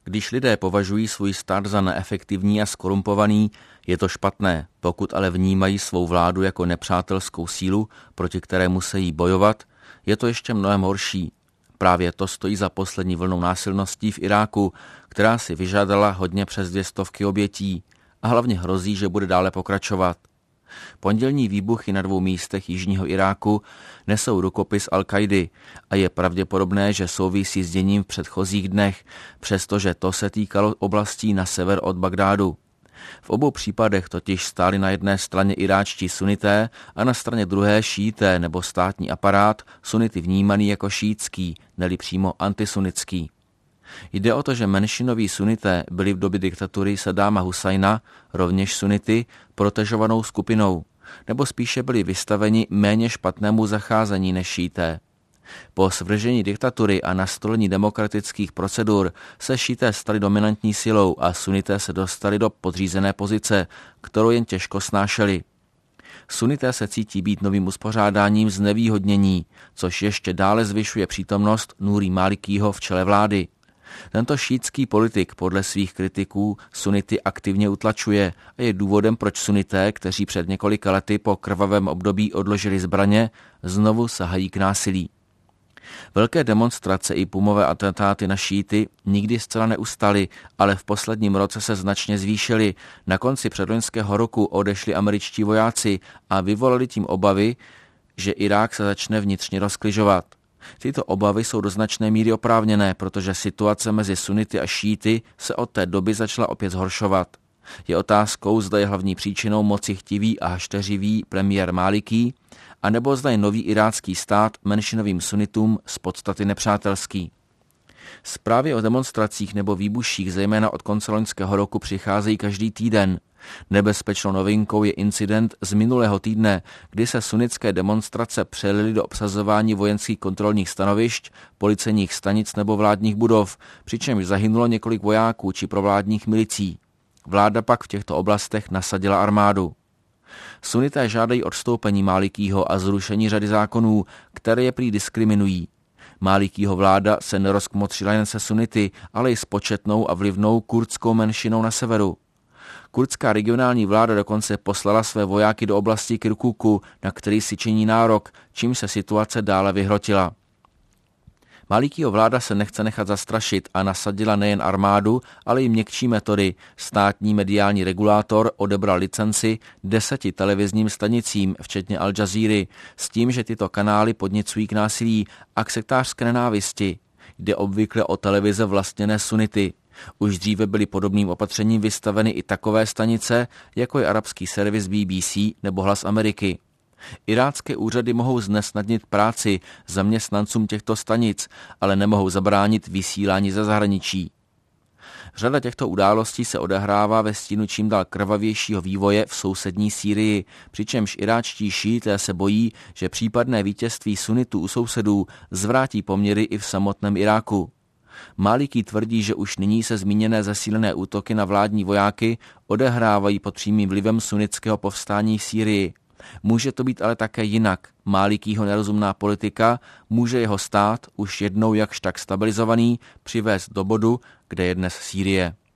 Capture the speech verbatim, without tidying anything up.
Když lidé považují svůj stát za neefektivní a skorumpovaný, je to špatné. Pokud ale vnímají svou vládu jako nepřátelskou sílu, proti které musí bojovat, je to ještě mnohem horší. Právě to stojí za poslední vlnou násilností v Iráku, která si vyžádala hodně přes dvě stovky obětí a hlavně hrozí, že bude dále pokračovat. Pondělní výbuchy na dvou místech jižního Iráku nesou rukopis Al-Kaidy a je pravděpodobné, že souvisí s děním v předchozích dnech, přestože to se týkalo oblastí na sever od Bagdádu. V obou případech totiž stáli na jedné straně iráčtí sunité a na straně druhé šíité nebo státní aparát, sunity vnímaný jako šítský, neli přímo antisunnický. Jde o to, že menšinoví sunité byli v době diktatury Saddáma Husajna, rovněž sunity, protežovanou skupinou, nebo spíše byli vystaveni méně špatnému zacházení než šíité. Po svržení diktatury a nastolení demokratických procedur se šíité stali dominantní silou a sunité se dostali do podřízené pozice, kterou jen těžko snášeli. Sunité se cítí být novým uspořádáním znevýhodnění, což ještě dále zvyšuje přítomnost Núrí Málikího v čele vlády. Tento šítský politik podle svých kritiků sunity aktivně utlačuje a je důvodem, proč sunité, kteří před několika lety po krvavém období odložili zbraně, znovu sahají k násilí. Velké demonstrace i pumové atentáty na šíty nikdy zcela neustaly, ale v posledním roce se značně zvýšily. Na konci předloňského roku odešli američtí vojáci a vyvolali tím obavy, že Irák se začne vnitřně rozkližovat. Tyto obavy jsou do značné míry oprávněné, protože situace mezi sunity a šíty se od té doby začala opět zhoršovat. Je otázkou, zda je hlavní příčinou moci chtivý a hašteřivý premiér Málikí, anebo zda je nový irácký stát menšinovým sunitům z podstaty nepřátelský. Zprávy o demonstracích nebo výbuších zejména od konce loňského roku přicházejí každý týden. Nebezpečnou novinkou je incident z minulého týdne, kdy se sunnické demonstrace přelily do obsazování vojenských kontrolních stanovišť, policejních stanic nebo vládních budov, přičemž zahynulo několik vojáků či provládních milicí. Vláda pak v těchto oblastech nasadila armádu. Sunité žádají odstoupení Málikího a zrušení řady zákonů, které je prý diskriminují. Málikího vláda se nerozkmotřila jen se sunity, ale i s početnou a vlivnou kurdskou menšinou na severu. Kurdská regionální vláda dokonce poslala své vojáky do oblasti Kirkuku, na který si činí nárok, čím se situace dále vyhrotila. Málikího vláda se nechce nechat zastrašit a nasadila nejen armádu, ale i měkčí metody. Státní mediální regulátor odebral licenci deseti televizním stanicím, včetně Al Jazeery, s tím, že tyto kanály podněcují k násilí a k sektářské nenávisti. Jde obvykle o televize vlastněné sunity. Už dříve byly podobným opatřením vystaveny i takové stanice, jako je arabský servis B B C nebo Hlas Ameriky. Irácké úřady mohou znesnadnit práci zaměstnancům těchto stanic, ale nemohou zabránit vysílání ze zahraničí. Řada těchto událostí se odehrává ve stínu čím dál krvavějšího vývoje v sousední Sýrii, přičemž iráčtí šíité se bojí, že případné vítězství sunitů u sousedů zvrátí poměry i v samotném Iráku. Málikí tvrdí, že už nyní se zmíněné zesílené útoky na vládní vojáky odehrávají pod přímým vlivem sunnického povstání v Sýrii. Může to být ale také jinak. Málikího nerozumná politika může jeho stát, už jednou jakž tak stabilizovaný, přivést do bodu, kde je dnes Sýrie.